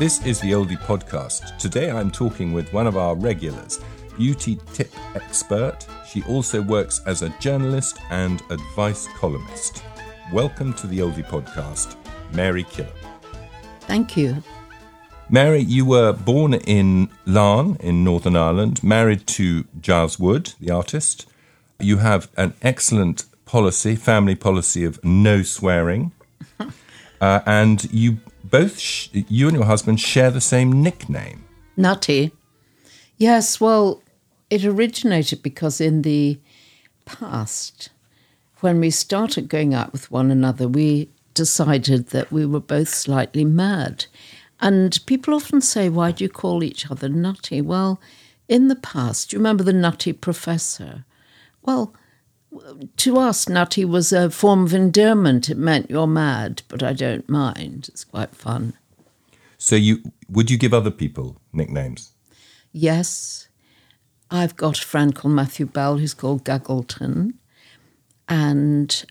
This is the Oldie Podcast. Today I'm talking with one of our regulars, beauty tip expert. She also works as a journalist and advice columnist. Welcome to the Oldie Podcast, Mary Killam. Thank you. Mary, you were born in Larne in Northern Ireland, married to Giles Wood, the artist. You have an excellent family policy of no swearing. And you you and your husband share the same nickname. Nutty. Yes, well, it originated because in the past, when we started going out with one another, we decided that we were both slightly mad. And people often say, why do you call each other Nutty? Well, in the past, do you remember the Nutty Professor? Well, to us, Nutty was a form of endearment. It meant you're mad, but I don't mind. It's quite fun. So would you give other people nicknames? Yes. I've got a friend called Matthew Bell who's called Gaggleton. And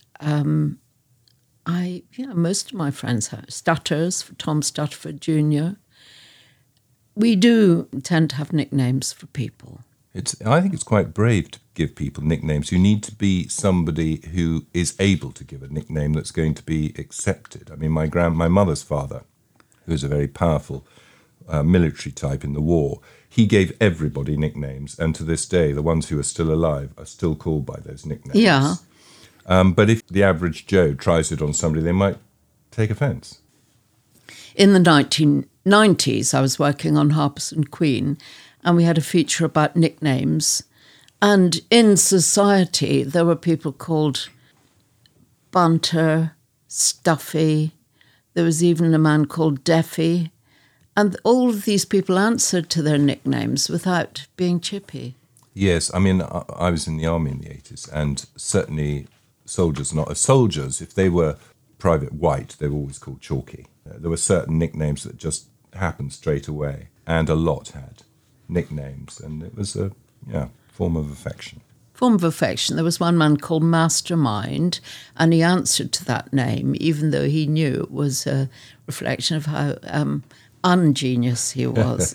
most of my friends have Stutters, for Tom Stutterford Jr. We do tend to have nicknames for people. I think it's quite brave to give people nicknames. You need to be somebody who is able to give a nickname that's going to be accepted. I mean, my mother's father, who was a very powerful military type in the war, he gave everybody nicknames, and to this day, the ones who are still alive are still called by those nicknames. Yeah. But if the average Joe tries it on somebody, they might take offence. In the 1990s, I was working on Harpers and Queen, and we had a feature about nicknames. And in society, there were people called Bunter, Stuffy. There was even a man called Deffy. And all of these people answered to their nicknames without being chippy. Yes, I mean, I was in the army in the 80s, and certainly soldiers, if they were Private White, they were always called Chalky. There were certain nicknames that just happened straight away, and a lot had nicknames, and it was a form of affection. Form of affection. There was one man called Mastermind, and he answered to that name, even though he knew it was a reflection of how ungenius he was.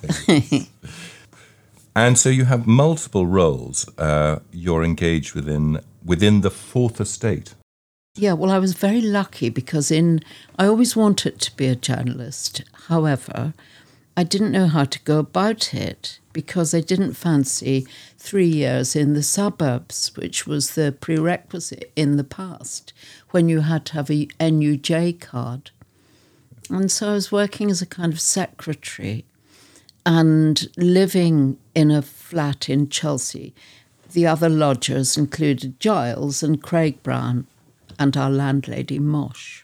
And so you have multiple roles you're engaged within the Fourth Estate. Yeah, well, I was very lucky because I always wanted to be a journalist. However, I didn't know how to go about it because I didn't fancy 3 years in the suburbs, which was the prerequisite in the past when you had to have a NUJ card. And so I was working as a kind of secretary and living in a flat in Chelsea. The other lodgers included Giles and Craig Brown and our landlady Mosh.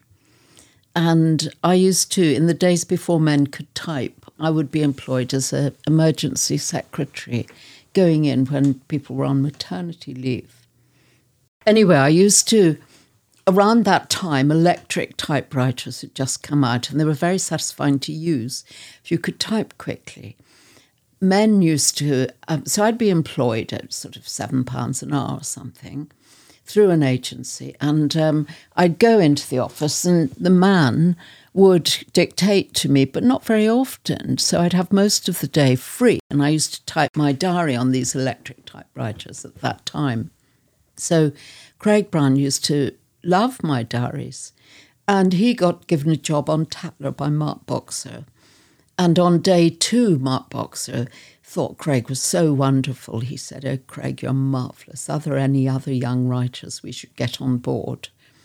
And I used to, in the days before men could type, I would be employed as an emergency secretary, going in when people were on maternity leave. Anyway, I used to, around that time, electric typewriters had just come out, and they were very satisfying to use if you could type quickly. Men used to, so I'd be employed at sort of £7 an hour or something through an agency, and I'd go into the office and the man would dictate to me, but not very often, so I'd have most of the day free, and I used to type my diary on these electric typewriters at that time. So Craig Brown used to love my diaries, and he got given a job on Tatler by Mark Boxer. And on day 2, Mark Boxer thought Craig was so wonderful. He said, "Oh, Craig, you're marvellous. Are there any other young writers we should get on board?"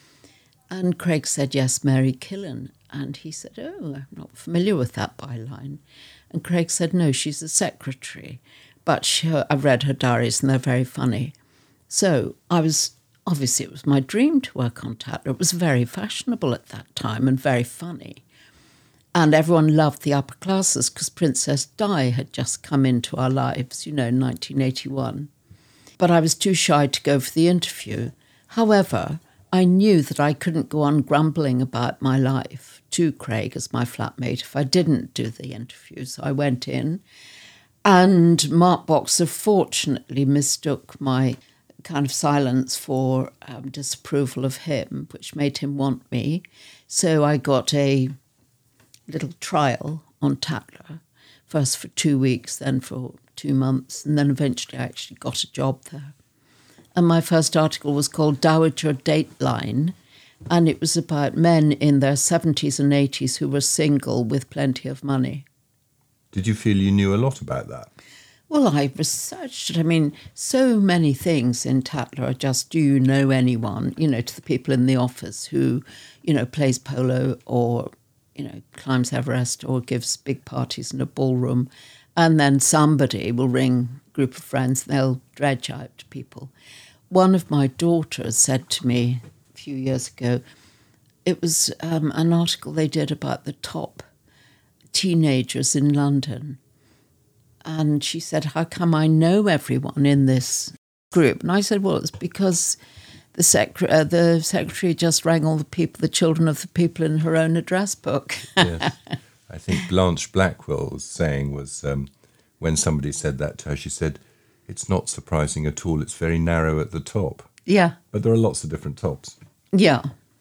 And Craig said, "Yes, Mary Killam." And he said, "Oh, I'm not familiar with that byline." And Craig said, "No, she's a secretary. But I've read her diaries and they're very funny." So obviously it was my dream to work on Tatler. It was very fashionable at that time and very funny. And everyone loved the upper classes because Princess Di had just come into our lives, in 1981. But I was too shy to go for the interview. However, I knew that I couldn't go on grumbling about my life to Craig as my flatmate if I didn't do the interview. So I went in, and Mark Boxer fortunately mistook my kind of silence for disapproval of him, which made him want me. So I got a little trial on Tatler, first for 2 weeks, then for 2 months, and then eventually I actually got a job there. And my first article was called Dowager Dateline, and it was about men in their 70s and 80s who were single with plenty of money. Did you feel you knew a lot about that? Well, I researched it. I mean, so many things in Tatler are just, do you know anyone, to the people in the office who, plays polo or, climbs Everest or gives big parties in a ballroom. And then somebody will ring a group of friends and they'll dredge out people. One of my daughters said to me a few years ago, it was an article they did about the top teenagers in London. And she said, how come I know everyone in this group? And I said, well, it's because the secretary just rang all the children of the people in her own address book. Yes. I think Blanche Blackwell's saying was, when somebody said that to her, she said, it's not surprising at all. It's very narrow at the top. Yeah. But there are lots of different tops. Yeah.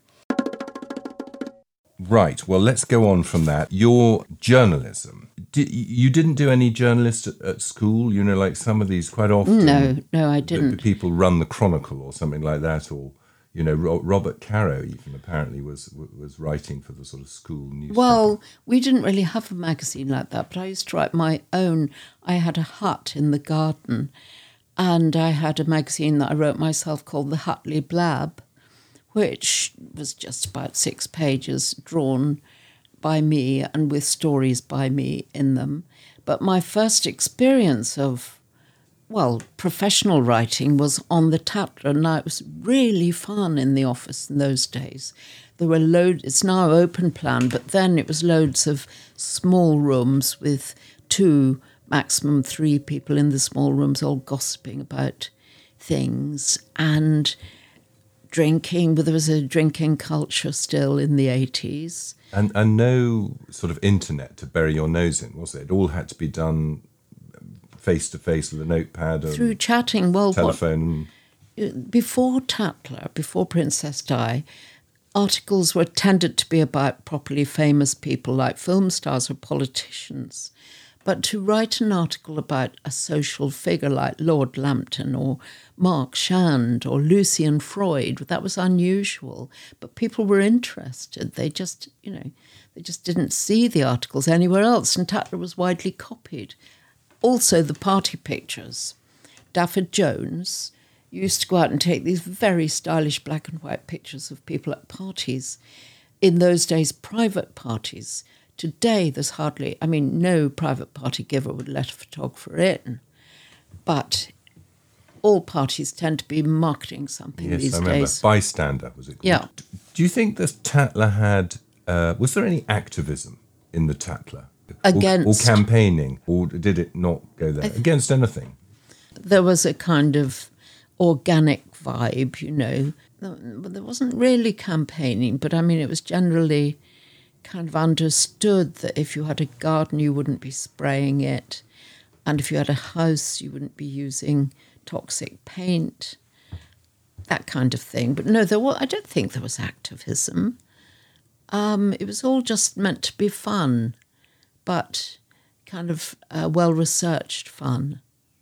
Right. Well, let's go on from that. Your journalism. You didn't do any journalist at school? Like some of these quite often. No, I didn't. The people run the Chronicle or something like that, or Robert Caro even apparently was writing for the sort of school newspaper. Well, we didn't really have a magazine like that, but I used to write my own. I had a hut in the garden, and I had a magazine that I wrote myself called the Hutley Blab, which was just about 6 pages drawn by me and with stories by me in them. But my first experience of, professional writing was on the Tatler. Now, it was really fun in the office in those days. There were it's now open plan, but then it was loads of small rooms with 2, maximum 3 people in the small rooms all gossiping about things and drinking. But there was a drinking culture still in the 80s. And no sort of internet to bury your nose in, was it? It all had to be done face-to-face with a notepad. Through chatting. Telephone. Before Tatler, before Princess Di, articles were tended to be about properly famous people like film stars or politicians. But to write an article about a social figure like Lord Lambton or Mark Shand or Lucian Freud, that was unusual. But people were interested. They just, they just didn't see the articles anywhere else. And Tatler was widely copied. Also, the party pictures. Dafford Jones used to go out and take these very stylish black and white pictures of people at parties. In those days, private parties. Today, there's hardly, no private party giver would let a photographer in. But all parties tend to be marketing something these days. Yes, I remember. Bystander, was it called? Yeah. Do you think the Tatler had, was there any activism in the Tatler? Against? Or campaigning? Or did it not go there? Against anything? There was a kind of organic vibe, There wasn't really campaigning, but it was generally kind of understood that if you had a garden, you wouldn't be spraying it. And if you had a house, you wouldn't be using toxic paint, that kind of thing. But no, I don't think there was activism. It was all just meant to be fun, but kind of well-researched fun.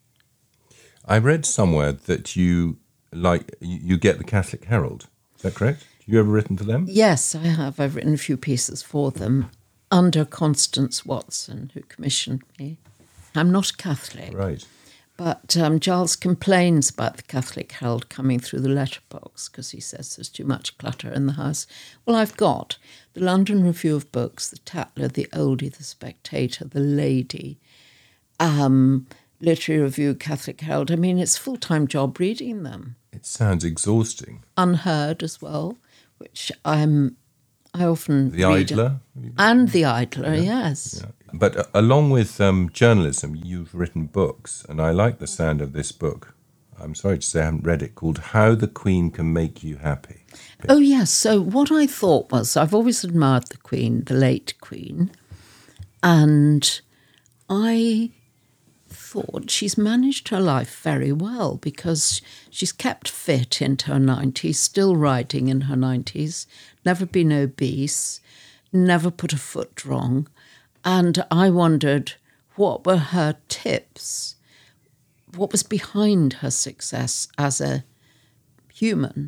I read somewhere that you get the Catholic Herald. Is that correct? Have you ever written for them? Yes, I have. I've written a few pieces for them under Constance Watson, who commissioned me. I'm not Catholic. Right. But Giles complains about the Catholic Herald coming through the letterbox because he says there's too much clutter in the house. Well, I've got the London Review of Books, the Tatler, the Oldie, the Spectator, the Lady, Literary Review, Catholic Herald. It's a full-time job reading them. It sounds exhausting. Unheard as well, which I often The read. Idler? And The Idler, yes. Yeah. But along with journalism, you've written books, and I like the sound of this book. I'm sorry to say I haven't read it, called How the Queen Can Make You Happy. Oh, yes. So what I thought was, I've always admired the Queen, the late Queen, and I thought she's managed her life very well because she's kept fit into her 90s, still riding in her 90s, never been obese, never put a foot wrong. And I wondered, what were her tips? What was behind her success as a human?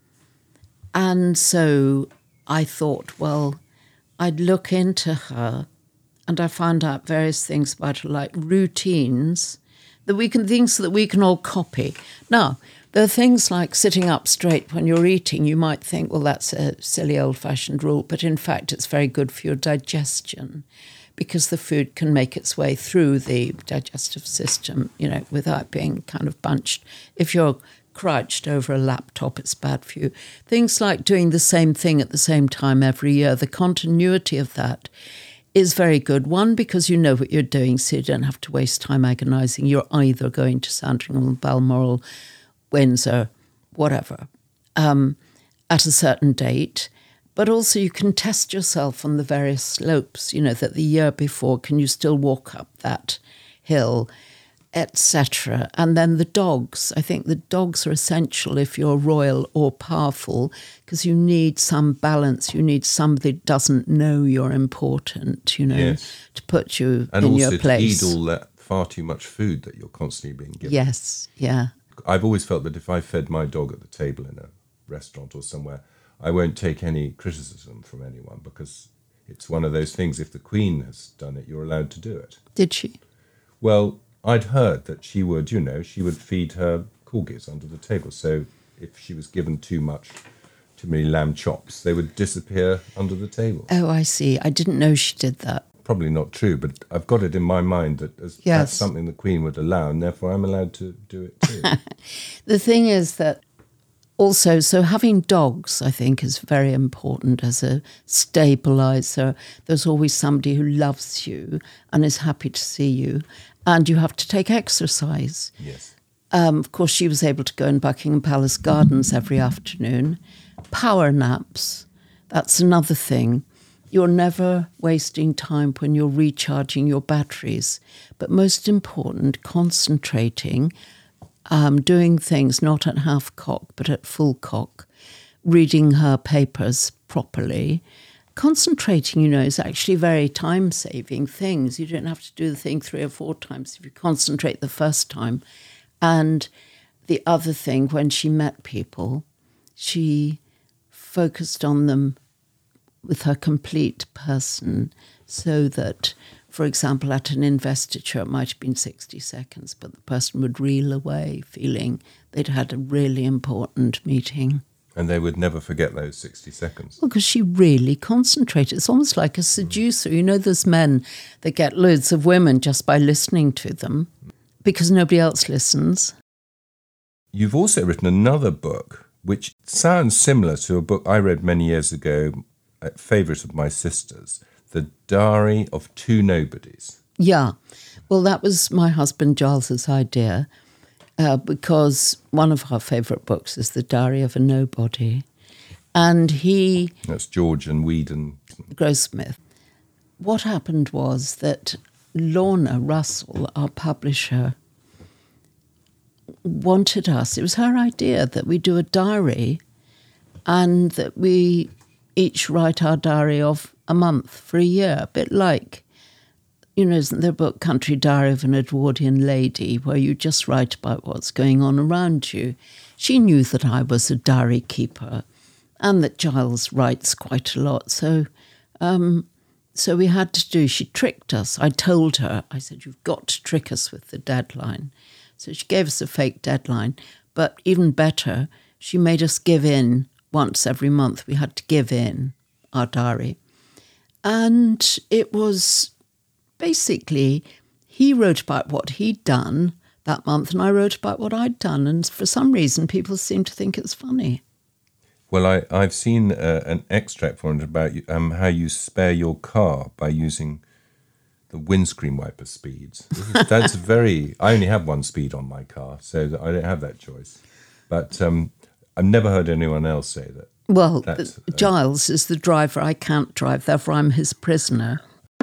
And so I thought, well, I'd look into her, and I found out various things about her, like routines things that we can all copy. Now, there are things like sitting up straight when you're eating. You might think, well, that's a silly old-fashioned rule, but in fact, it's very good for your digestion, because the food can make its way through the digestive system, without being kind of bunched. If you're crouched over a laptop, it's bad for you. Things like doing the same thing at the same time every year, the continuity of that is very good. One, because you know what you're doing, so you don't have to waste time agonising. You're either going to Sandringham, Balmoral, Windsor, whatever, at a certain date. But also you can test yourself on the various slopes, that the year before, can you still walk up that hill, etc. And then the dogs. I think the dogs are essential if you're royal or powerful, because you need some balance. You need somebody that doesn't know you're important, Yes. to put you And in also your place. to eat all that far too much food that you're constantly being given. Yes, yeah. I've always felt that if I fed my dog at the table in a restaurant or somewhere, I won't take any criticism from anyone, because it's one of those things, if the Queen has done it, you're allowed to do it. Did she? Well, I'd heard that she would feed her corgis under the table. So if she was given too many lamb chops, they would disappear under the table. Oh, I see. I didn't know she did that. Probably not true, but I've got it in my mind that that's something the Queen would allow, and therefore I'm allowed to do it too. The thing is that also, so having dogs, I think, is very important as a stabiliser. There's always somebody who loves you and is happy to see you. And you have to take exercise. Yes. Of course, she was able to go in Buckingham Palace Gardens every afternoon. Power naps, that's another thing. You're never wasting time when you're recharging your batteries. But most important, concentrating, doing things not at half cock, but at full cock, reading her papers properly. Concentrating, is actually very time-saving things. You don't have to do the thing 3 or 4 times if you concentrate the first time. And the other thing, when she met people, she focused on them with her complete person, so that, for example, at an investiture, it might have been 60 seconds, but the person would reel away feeling they'd had a really important meeting. And they would never forget those 60 seconds. Well, because she really concentrated. It's almost like a seducer. There's men that get loads of women just by listening to them because nobody else listens. You've also written another book, which sounds similar to a book I read many years ago, a favourite of my sister's, The Diary of Two Nobodies. Yeah. Well, that was my husband Giles's idea. Because one of our favourite books is The Diary of a Nobody. And That's George and Whedon Grossmith. What happened was that Lorna Russell, our publisher, wanted us, it was her idea that we do a diary and that we each write our diary of a month for a year, a bit like, isn't there a book, Country Diary of an Edwardian Lady, where you just write about what's going on around you? She knew that I was a diary keeper and that Giles writes quite a lot. So we had to she tricked us. I told her, I said, you've got to trick us with the deadline. So she gave us a fake deadline. But even better, she made us give in once every month. We had to give in our diary. And it was... Basically, he wrote about what he'd done that month and I wrote about what I'd done. And for some reason, people seem to think it's funny. Well, I've seen an extract from it about how you spare your car by using the windscreen wiper speeds. That's I only have one speed on my car, so I don't have that choice. But I've never heard anyone else say that. Well, Giles is the driver. I can't drive, therefore I'm his prisoner.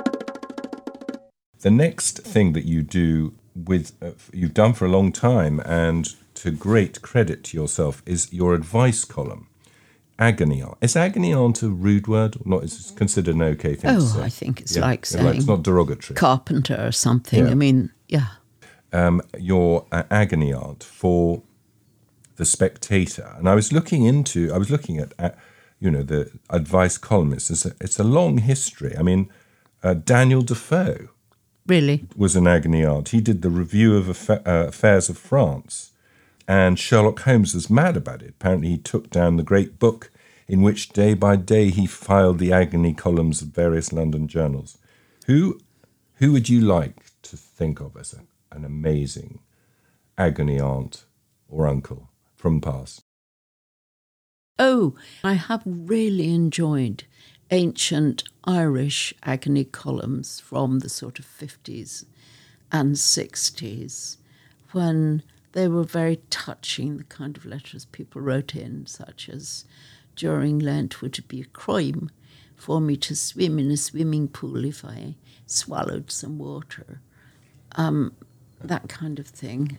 The next thing that you do you've done for a long time, and to great credit to yourself, is your advice column. agony aunt. Is agony aunt a rude word or not? Is it considered an okay thing to say? I think it's like saying it's not derogatory. carpenter or something. Yeah. I mean, yeah. Your agony aunt for The Spectator, and I was looking at the advice columnists. It's a long history. I mean, Daniel Defoe Really? was an agony aunt. He did the Review of Affairs of France, and Sherlock Holmes was mad about it. Apparently, he took down the great book in which day by day he filed the agony columns of various London journals. Who would you like to think of as an amazing agony aunt or uncle from the past? Oh, I have really enjoyed ancient Irish agony columns from the sort of 50s and 60s when they were very touching, the kind of letters people wrote in, such as, during Lent would it be a crime for me to swim in a swimming pool if I swallowed some water, that kind of thing.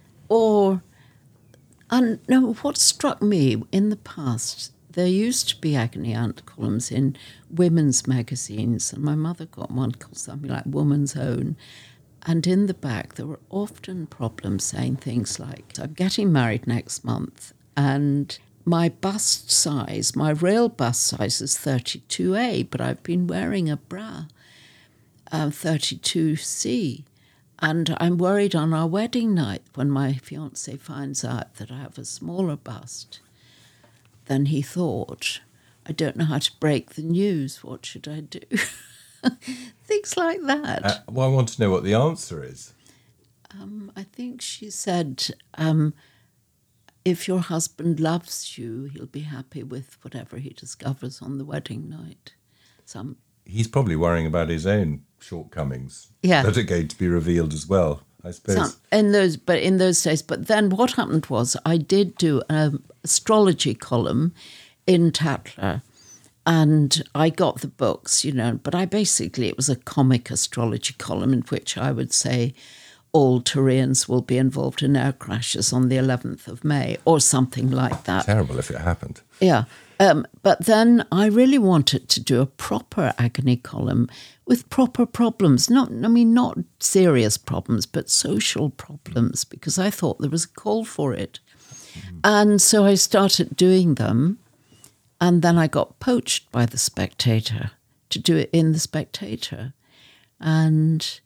What struck me in the past, there used to be agony aunt columns in women's magazines, and my mother got one called something like Woman's Own. And in the back, there were often problems saying things like, I'm getting married next month, and my bust size, my real bust size is 32A, but I've been wearing a bra, 32C. And I'm worried on our wedding night when my fiancé finds out that I have a smaller bust than he thought. I don't know how to break the news. What should I do? Things like that. I want to know what the answer is. I think she said, if your husband loves you, he'll be happy with whatever he discovers on the wedding night. He's probably worrying about his own shortcomings that are going to be revealed as well, I suppose. In those days. But then what happened was I did do an astrology column in Tatler, and I got the books, but it was a comic astrology column in which I would say all Tyrians will be involved in air crashes on the 11th of May or something like that. Terrible if it happened. Yeah. But then I really wanted to do a proper agony column with proper problems. Not serious problems, but social problems, because I thought there was a call for it. And so I started doing them, and then I got poached by The Spectator to do it in The Spectator. And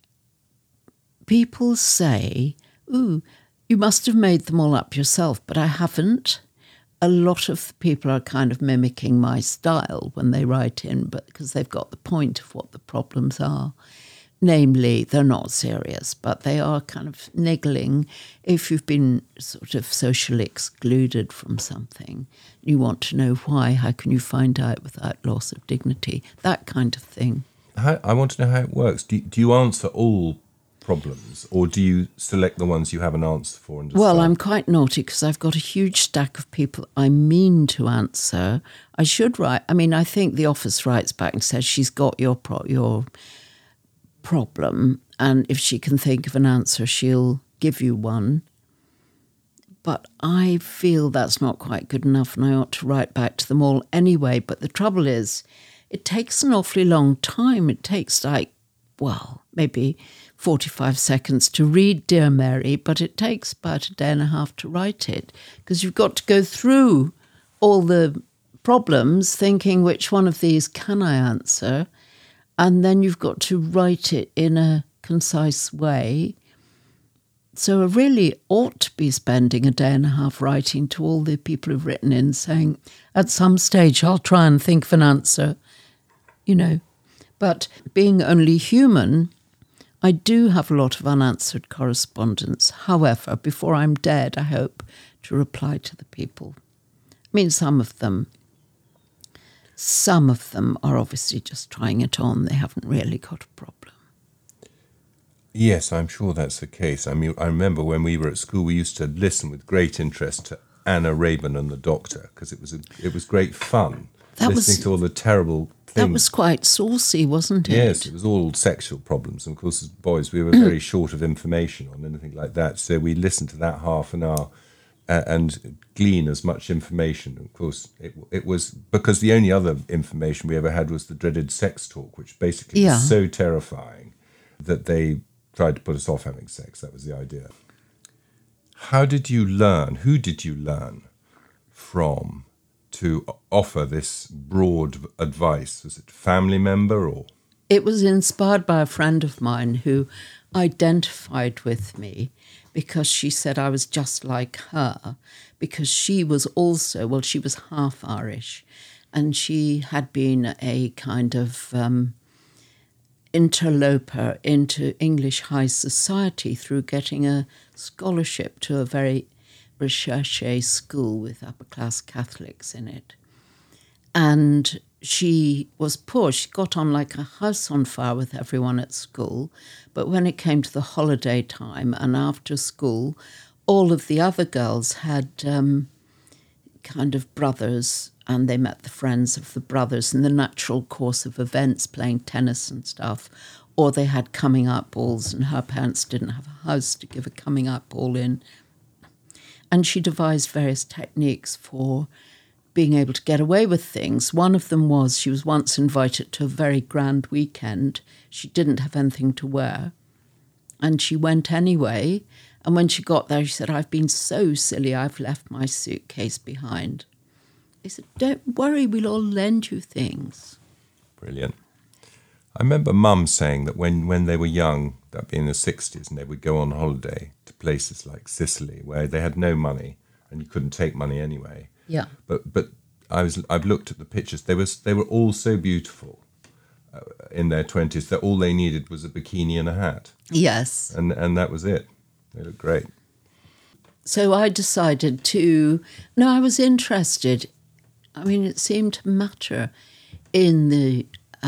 people say, ooh, you must have made them all up yourself, but I haven't. A lot of people are kind of mimicking my style when they write in, but because they've got the point of what the problems are. Namely, they're not serious, but they are kind of niggling. If you've been sort of socially excluded from something, you want to know why, how can you find out without loss of dignity, that kind of thing. I want to know how it works. Do you answer all problems, or do you select the ones you have an answer for? Well, I'm quite naughty because I've got a huge stack of people I mean to answer. I should write. I think the office writes back and says she's got your problem, and if she can think of an answer, she'll give you one. But I feel that's not quite good enough, and I ought to write back to them all anyway. But the trouble is, it takes an awfully long time. It takes maybe 45 seconds to read Dear Mary, but it takes about a day and a half to write it, because you've got to go through all the problems thinking which one of these can I answer, and then you've got to write it in a concise way. So I really ought to be spending a day and a half writing to all the people who've written in saying, at some stage I'll try and think of an answer, But being only human, I do have a lot of unanswered correspondence. However, before I'm dead, I hope to reply to the people. Some of them are obviously just trying it on. They haven't really got a problem. Yes, I'm sure that's the case. I remember when we were at school, we used to listen with great interest to Anna Raeburn and the Doctor, because it was great fun listening to all the terrible things. That was quite saucy, wasn't it? Yes, it was all sexual problems. And of course, as boys, we were very short of information on anything like that. So we listened to that half an hour and glean as much information. Of course, it was because the only other information we ever had was the dreaded sex talk, which basically Yeah. was so terrifying that they tried to put us off having sex. That was the idea. How did you learn? Who did you learn from to offer this broad advice? Was it a family member or? It was inspired by a friend of mine who identified with me because she said I was just like her, because she was also, well, she was half Irish, and she had been a kind of interloper into English high society through getting a scholarship to a very recherche school with upper-class Catholics in it. And she was poor. She got on like a house on fire with everyone at school. But when it came to the holiday time and after school, all of the other girls had kind of brothers, and they met the friends of the brothers in the natural course of events, playing tennis and stuff. Or they had coming out balls, and her parents didn't have a house to give a coming out ball in. And she devised various techniques for being able to get away with things. One of them was she was once invited to a very grand weekend. She didn't have anything to wear, and she went anyway. And when she got there, she said, "I've been so silly, I've left my suitcase behind." They said, "Don't worry, we'll all lend you things." Brilliant. I remember Mum saying that when they were young, that'd be in the 60s, and they would go on holiday to places like Sicily where they had no money and you couldn't take money anyway. Yeah. But I've looked at the pictures. They were all so beautiful in their 20s that all they needed was a bikini and a hat. Yes. And that was it. They looked great. So I decided I was interested. I mean, it seemed to matter in the,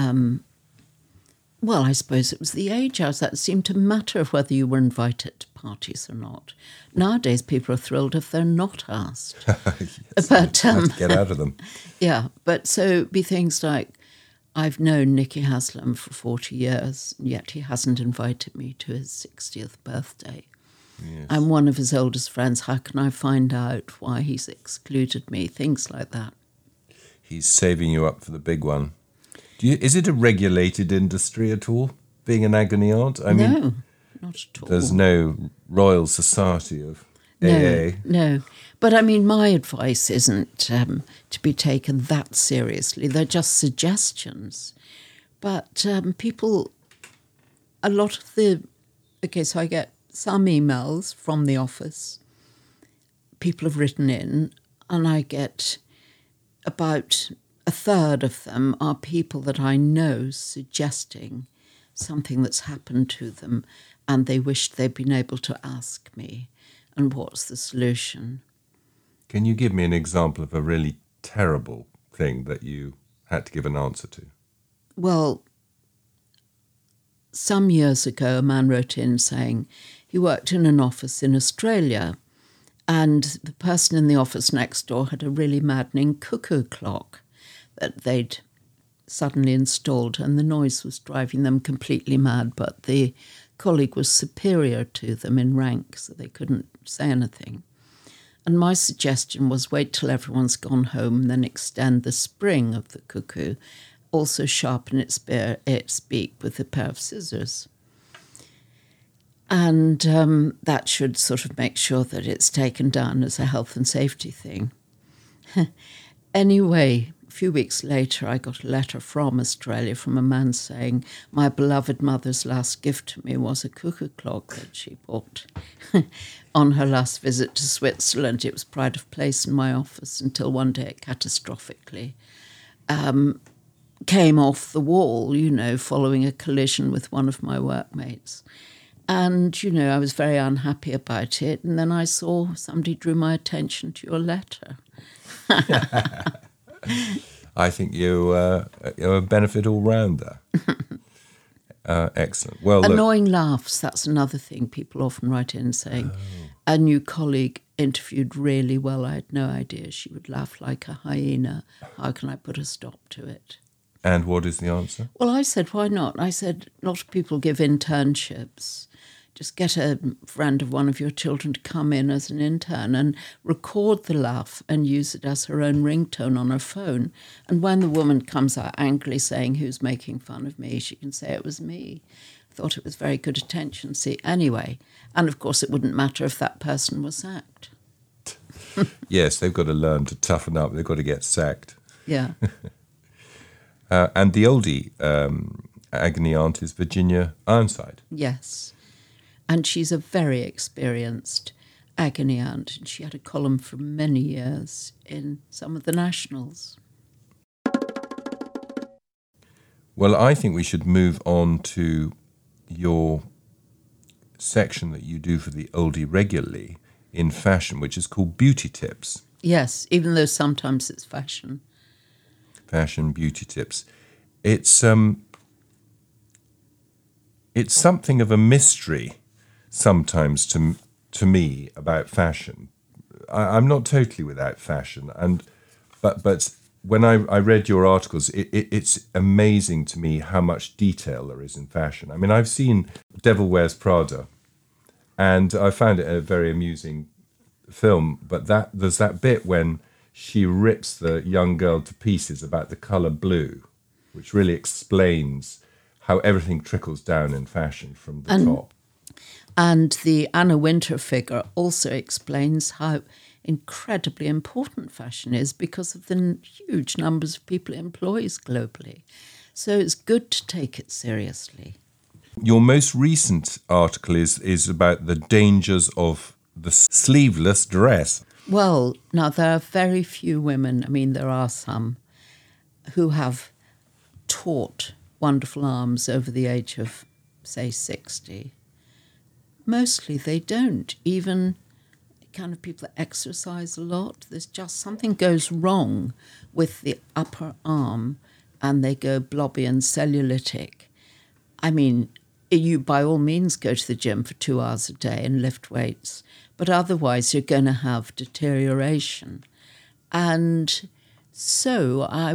I suppose it was the age I was at. It seemed to matter whether you were invited to parties or not. Nowadays, people are thrilled if they're not asked. Yes, But have to get out of them. yeah, but so it'd be things like, I've known Nicky Haslam for 40 years, and yet he hasn't invited me to his 60th birthday. Yes. I'm one of his oldest friends. How can I find out why he's excluded me? Things like that. He's saving you up for the big one. Is it a regulated industry at all, being an agony aunt? I mean, No, not at all. there's no Royal Society of AA. No. But I mean, my advice isn't to be taken that seriously. They're just suggestions. But people, a lot of so I get some emails from the office. People have written in, and I get about a third of them are people that I know suggesting something that's happened to them, and they wished they'd been able to ask me, and what's the solution? Can you give me an example of a really terrible thing that you had to give an answer to? Well, some years ago, a man wrote in saying he worked in an office in Australia, and the person in the office next door had a really maddening cuckoo clock that they'd suddenly installed, and the noise was driving them completely mad, but the colleague was superior to them in rank, so they couldn't say anything. And my suggestion was wait till everyone's gone home, then extend the spring of the cuckoo, also sharpen its beak with a pair of scissors. And that should sort of make sure that it's taken down as a health and safety thing. Anyway, a few weeks later, I got a letter from Australia from a man saying my beloved mother's last gift to me was a cuckoo clock that she bought on her last visit to Switzerland. It was pride of place in my office until one day it catastrophically came off the wall, following a collision with one of my workmates. And, I was very unhappy about it. And then I saw somebody drew my attention to your letter. I think you're a benefit all round there. Excellent. Well, annoying laughs, that's another thing people often write in saying, a new colleague interviewed really well. I had no idea she would laugh like a hyena. How can I put a stop to it? And what is the answer? Well, I said, why not? I said, a lot of people give internships. just get a friend of one of your children to come in as an intern and record the laugh and use it as her own ringtone on her phone. And when the woman comes out angrily saying, who's making fun of me, she can say it was me. I thought it was very good attention. See, anyway, and of course it wouldn't matter if that person was sacked. Yes, they've got to learn to toughen up. They've got to get sacked. Yeah. And the oldie agony aunt is Virginia Ironside. Yes. And she's a very experienced agony aunt. And she had a column for many years in some of the nationals. Well, I think we should move on to your section that you do for the oldie regularly in fashion, which is called Beauty Tips. Yes, even though sometimes it's fashion. Fashion Beauty Tips. It's something of a mystery sometimes to me about fashion. I'm not totally without fashion, but when I read your articles, it's amazing to me how much detail there is in fashion. I mean, I've seen Devil Wears Prada, and I found it a very amusing film, but there's that bit when she rips the young girl to pieces about the colour blue, which really explains how everything trickles down in fashion from the top. And the Anna Wintour figure also explains how incredibly important fashion is because of the huge numbers of people it employs globally. So it's good to take it seriously. Your most recent article is about the dangers of the sleeveless dress. Well, now there are very few women, I mean there are some, who have taught wonderful arms over the age of, say, 60. Mostly they don't. Even kind of people that exercise a lot, there's just something goes wrong with the upper arm and they go blobby and cellulitic. I mean, you by all means go to the gym for 2 hours a day and lift weights, but otherwise you're going to have deterioration. And so I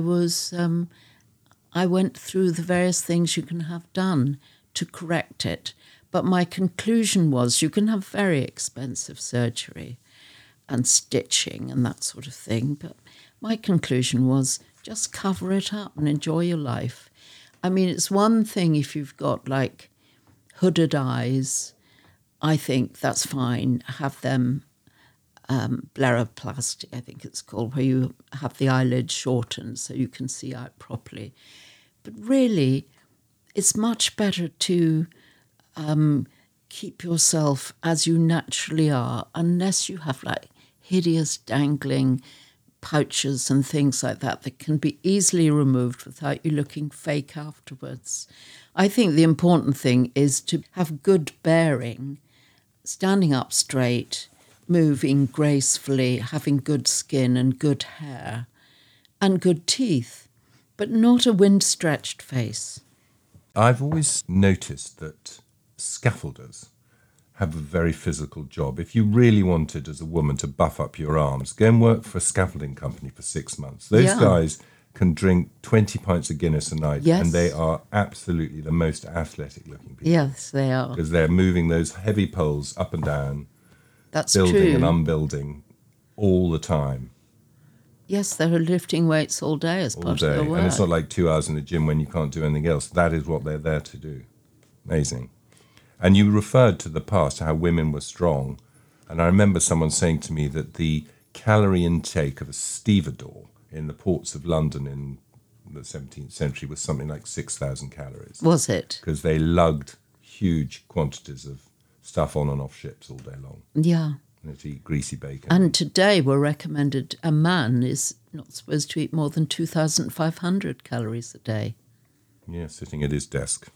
went through the various things you can have done to correct it. But my conclusion was you can have very expensive surgery and stitching and that sort of thing. But my conclusion was just cover it up and enjoy your life. I mean, it's one thing if you've got like hooded eyes, I think that's fine. Have them blepharoplasty, I think it's called, where you have the eyelid shortened so you can see out properly. But really, it's much better to keep yourself as you naturally are, unless you have like hideous dangling pouches and things like that can be easily removed without you looking fake afterwards. I think the important thing is to have good bearing, standing up straight, moving gracefully, having good skin and good hair and good teeth, but not a wind-stretched face. I've always noticed that scaffolders have a very physical job. If you really wanted as a woman to buff up your arms, go and work for a scaffolding company for 6 months. Those guys can drink 20 pints of Guinness a night, and they are absolutely the most athletic looking people. Yes, they are. Because they're moving those heavy poles up and down, That's building true. and unbuilding all the time. Yes, they're lifting weights all day as part of their work. And it's not like 2 hours in the gym when you can't do anything else. That is what they're there to do. Amazing. And you referred to the past, how women were strong. And I remember someone saying to me that the calorie intake of a stevedore in the ports of London in the 17th century was something like 6,000 calories. Was it? Because they lugged huge quantities of stuff on and off ships all day long. Yeah. And to eat greasy bacon. And today we're recommended a man is not supposed to eat more than 2,500 calories a day. Yeah, sitting at his desk.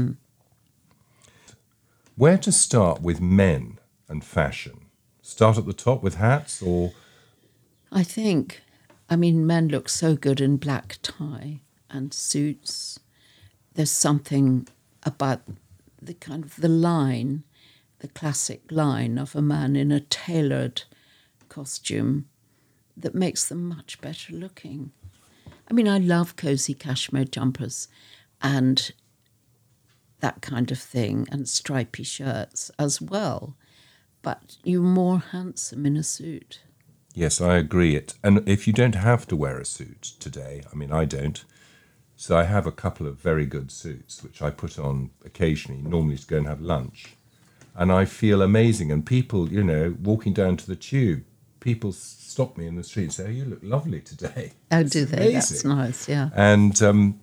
Where to start with men and fashion? Start at the top with hats or? I think, men look so good in black tie and suits. There's something about the kind of the line, the classic line of a man in a tailored costume that makes them much better looking. I love cosy cashmere jumpers and that kind of thing, and stripy shirts as well. But you're more handsome in a suit. Yes, I agree. And if you don't have to wear a suit today, I mean, I don't. So I have a couple of very good suits, which I put on occasionally, normally to go and have lunch. And I feel amazing. And people, walking down to the tube, people stop me in the street and say, "Oh, you look lovely today." Oh, do they? Amazing. That's nice, yeah. And,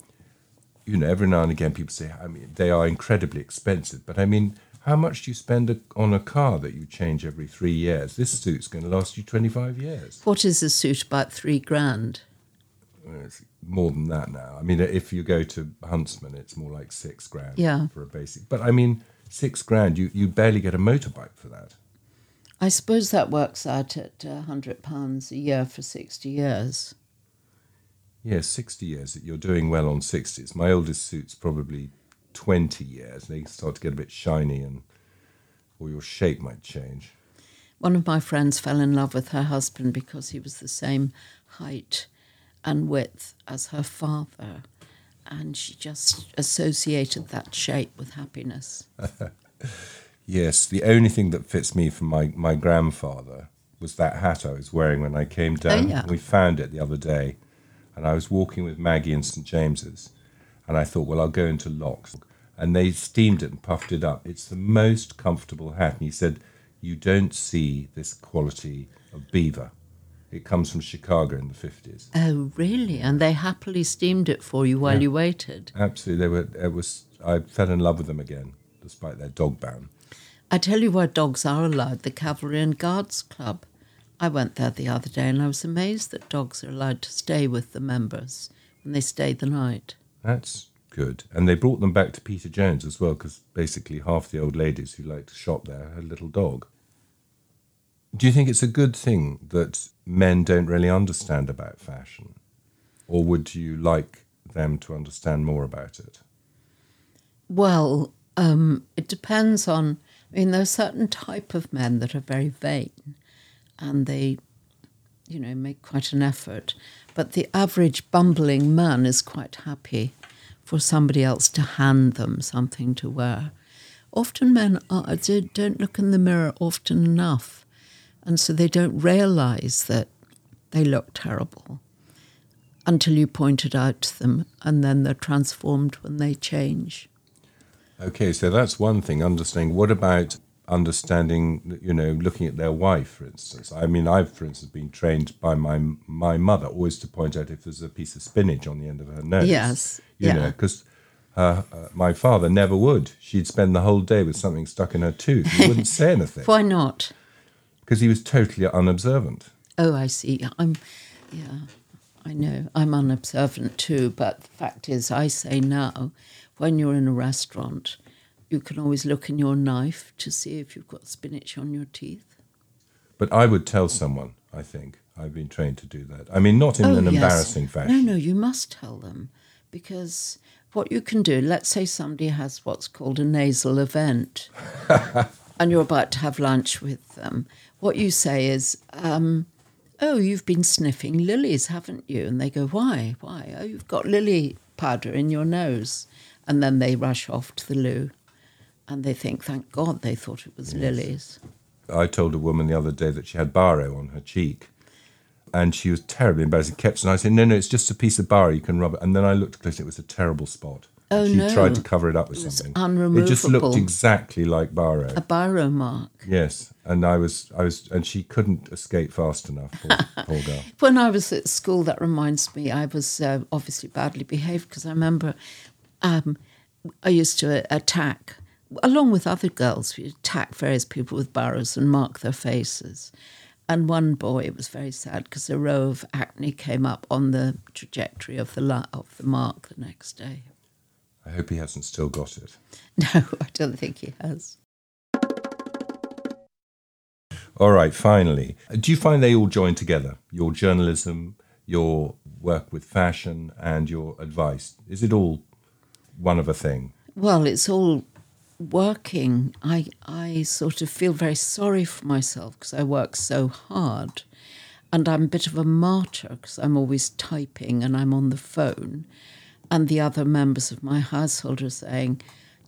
every now and again people say, I mean, they are incredibly expensive. But I mean, how much do you spend on a car that you change every 3 years? This suit's going to last you 25 years. What is a suit? About $3,000? It's more than that now. I mean, if you go to Huntsman, it's more like $6,000 for a basic. But I mean, $6,000, you barely get a motorbike for that. I suppose that works out at £100 a year for 60 years. Yes, 60 years. You're doing well on 60s. My oldest suit's probably 20 years. They start to get a bit shiny, or your shape might change. One of my friends fell in love with her husband because he was the same height and width as her father, and she just associated that shape with happiness. Yes, the only thing that fits me from my grandfather was that hat I was wearing when I came down. Oh, yeah. We found it the other day, and I was walking with Maggie in St James's, and I thought, well, I'll go into Locks. And they steamed it and puffed it up. It's the most comfortable hat. And he said, you don't see this quality of beaver. It comes from Chicago in the 50s. Oh, really? And they happily steamed it for you while you waited? Absolutely. I fell in love with them again, despite their dog ban. I tell you where dogs are allowed, the Cavalry and Guards Club. I went there the other day and I was amazed that dogs are allowed to stay with the members when they stay the night. That's good. And they brought them back to Peter Jones as well, because basically half the old ladies who like to shop there had a little dog. Do you think it's a good thing that men don't really understand about fashion? Or would you like them to understand more about it? Well, it depends on... I mean, there are certain type of men that are very vain and they, make quite an effort. But the average bumbling man is quite happy for somebody else to hand them something to wear. Often men don't look in the mirror often enough, and so they don't realise that they look terrible until you point it out to them, and then they're transformed when they change. Okay, so that's one thing, understanding. What about understanding, looking at their wife, for instance? I mean, I've, for instance, been trained by my mother always to point out if there's a piece of spinach on the end of her nose. Yes. Because my father never would. She'd spend the whole day with something stuck in her tooth. He wouldn't say anything. Why not? Because he was totally unobservant. Oh, I see. I know. I'm unobservant too, but the fact is, I say now, when you're in a restaurant, you can always look in your knife to see if you've got spinach on your teeth. But I would tell someone, I think. I've been trained to do that. I mean, not in an embarrassing fashion. No, you must tell them. Because what you can do, let's say somebody has what's called a nasal event, and you're about to have lunch with them. What you say is, oh, you've been sniffing lilies, haven't you? And they go, why? Why? Oh, you've got lily powder in your nose. And then they rush off to the loo. And they think, thank God, they thought it was lilies. I told a woman the other day that she had baro on her cheek. And she was terribly embarrassed. And I said, no, it's just a piece of baro, you can rub it. And then I looked closely, it was a terrible spot. Oh, she no. tried to cover it up with something. Unremovable. It just looked exactly like baro. A baro mark. Yes. And and she couldn't escape fast enough, poor girl. When I was at school, that reminds me, I was obviously badly behaved because I remember I used to attack, along with other girls, we attack various people with barrows and mark their faces. And one boy was very sad because a row of acne came up on the trajectory of the mark the next day. I hope he hasn't still got it. No, I don't think he has. All right, finally. Do you find they all join together? Your journalism, your work with fashion, and your advice? Is it all one of a thing? Well, it's all working. I sort of feel very sorry for myself because I work so hard. And I'm a bit of a martyr because I'm always typing and I'm on the phone. And the other members of my household are saying,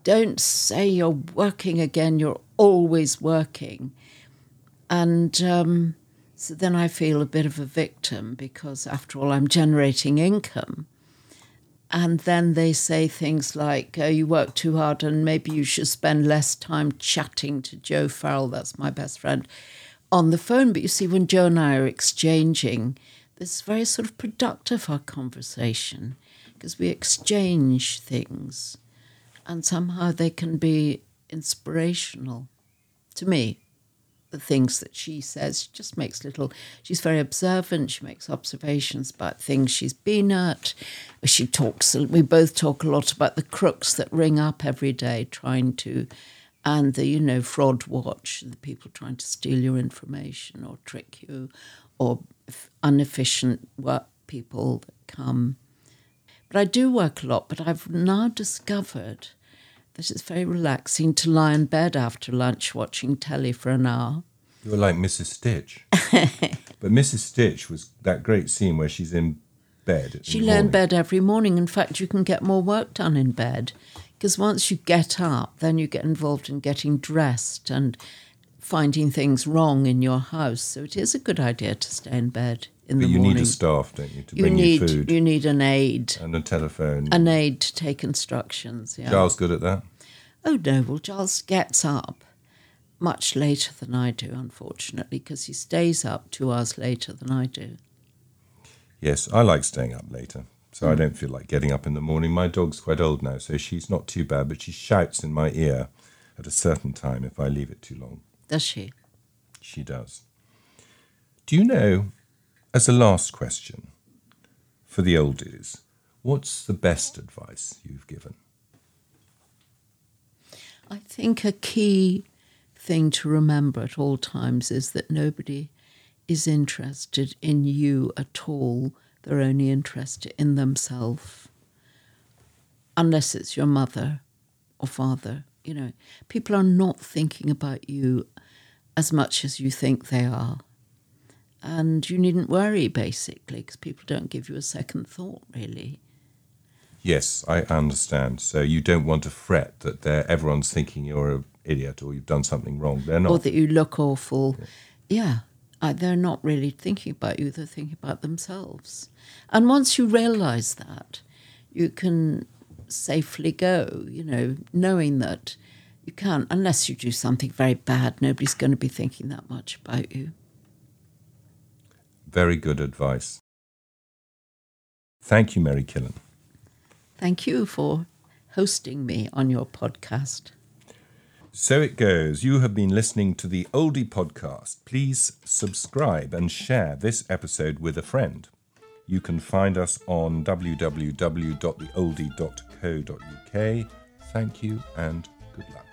don't say you're working again, you're always working. And so then I feel a bit of a victim because, after all, I'm generating income. And then they say things like, you work too hard and maybe you should spend less time chatting to Joe Farrell, that's my best friend, on the phone. But you see, when Joe and I are exchanging, this is very sort of productive, our conversation, because we exchange things and somehow they can be inspirational to me. The things that she says, she just makes she's very observant, she makes observations about things she's been at. We both talk a lot about the crooks that ring up every day and the, fraud watch, the people trying to steal your information or trick you, or inefficient work people that come. But I do work a lot, but I've now discovered that it's very relaxing to lie in bed after lunch watching telly for an hour. You were like Mrs. Stitch. But Mrs. Stitch was that great scene where she's in bed. She lay in bed every morning. In fact, you can get more work done in bed because once you get up, then you get involved in getting dressed and finding things wrong in your house. So it is a good idea to stay in bed in the morning. But you need a staff, don't you, to bring you food? You need an aide. And a telephone. An aide to take instructions, yeah. Giles good at that? Oh, no. Well, Giles gets up much later than I do, unfortunately, because he stays up 2 hours later than I do. Yes, I like staying up later, so I don't feel like getting up in the morning. My dog's quite old now, so she's not too bad, but she shouts in my ear at a certain time if I leave it too long. Does she? She does. Do you know, as a last question, for the oldies, what's the best advice you've given? I think a key thing to remember at all times is that nobody is interested in you at all. They're only interested in themselves. Unless it's your mother or father. People are not thinking about you as much as you think they are. And you needn't worry, basically, because people don't give you a second thought, really. Yes, I understand. So you don't want to fret that everyone's thinking you're an idiot or you've done something wrong. They're not. Or that you look awful. Yeah. They're not really thinking about you. They're thinking about themselves. And once you realise that, you can safely go, knowing that you can't, unless you do something very bad, nobody's going to be thinking that much about you. Very good advice. Thank you, Mary Killen. Thank you for hosting me on your podcast. So it goes. You have been listening to the Oldie Podcast. Please subscribe and share this episode with a friend. You can find us on www.theoldie.co.uk. Thank you and good luck.